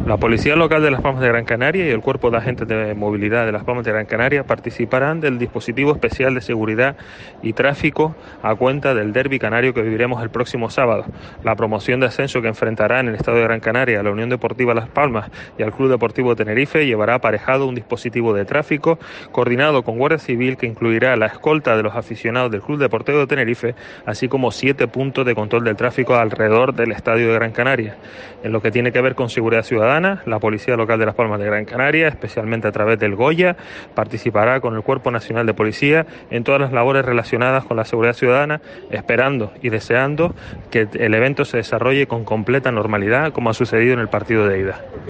La Policía Local de Las Palmas de Gran Canaria y el Cuerpo de Agentes de Movilidad de Las Palmas de Gran Canaria participarán del dispositivo especial de seguridad y tráfico a cuenta del derbi canario que viviremos el próximo sábado. La promoción de ascenso que enfrentará en el Estado de Gran Canaria a la Unión Deportiva Las Palmas y al Club Deportivo Tenerife llevará aparejado un dispositivo de tráfico coordinado con Guardia Civil que incluirá la escolta de los aficionados del Club Deportivo de Tenerife, así como 7 puntos de control del tráfico alrededor del Estadio de Gran Canaria. En lo que tiene que ver con seguridad ciudadana, la Policía Local de Las Palmas de Gran Canaria, especialmente a través del Goya, participará con el Cuerpo Nacional de Policía en todas las labores relacionadas con la seguridad ciudadana, esperando y deseando que el evento se desarrolle con completa normalidad, como ha sucedido en el partido de ida.